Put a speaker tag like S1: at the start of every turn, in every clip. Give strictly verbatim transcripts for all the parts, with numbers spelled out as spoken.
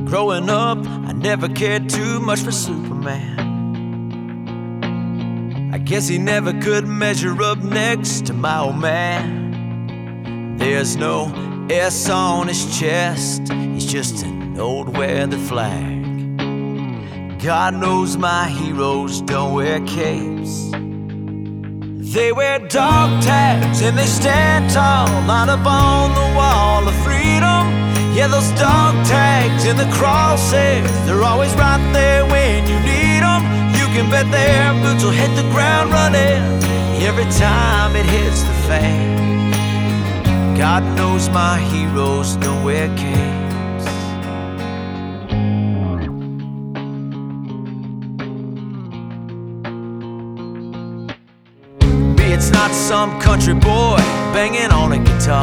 S1: Growing up, I never cared too much for Superman. I guess he never could measure up next to my old man. There's no S on his chest, he's just an old weathered flag. God knows my heroes don't wear capes. They wear dog tags and they stand tall out up on the wall of freedom. Yeah, those dog tags and the crosshairs, they're always right there when you need them. You can bet their boots will hit the ground running every time it hits the fan. God knows my heroes don't wear capes. Me, it's not some country boy banging on a guitar.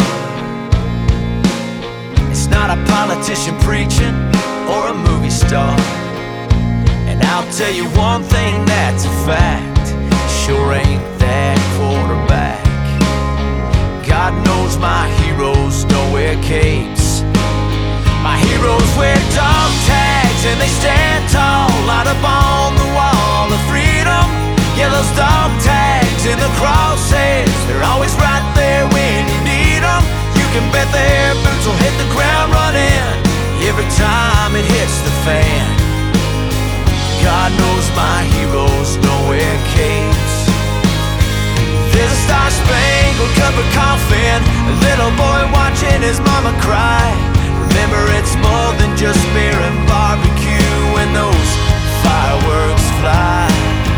S1: It's not a politician preaching or a movie star. And I'll tell you one thing that's a fact, sure ain't that quarterback. God knows my heroes don't wear capes. My heroes wear dog tags and they stand tall out up on the wall of freedom. Yeah, those dog tags and the crosshairs, they're always right there when you need them. You can bet their boots will hit the ground running every time it hits the fan. God knows my heroes don't wear capes. There's a star-spangled cup of coffin, a little boy watching his mama cry. Remember, it's more than just beer and barbecue when those fireworks fly.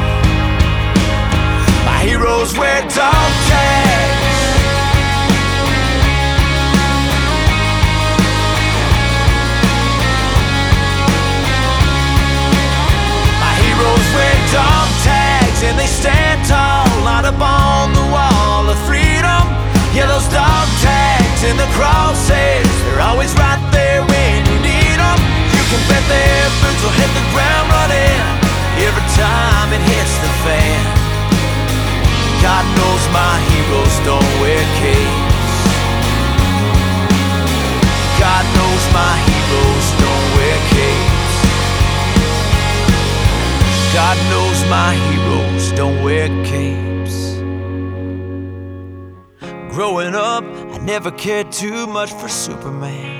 S1: My heroes wear dog tags. My heroes wear dog tags and they stand tall out up on the wall of freedom. Yeah, those dog tags and the crosshairs, they're always right there when you need them. You can bet their boots will hit the ground running every time it hits the fan. God knows my heroes don't wear capes. God knows my heroes don't wear capes. God knows my heroes don't wear capes. Growing up, I never cared too much for Superman.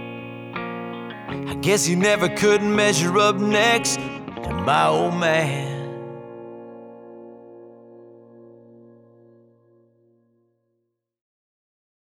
S1: I guess he never could measure up next to my old man.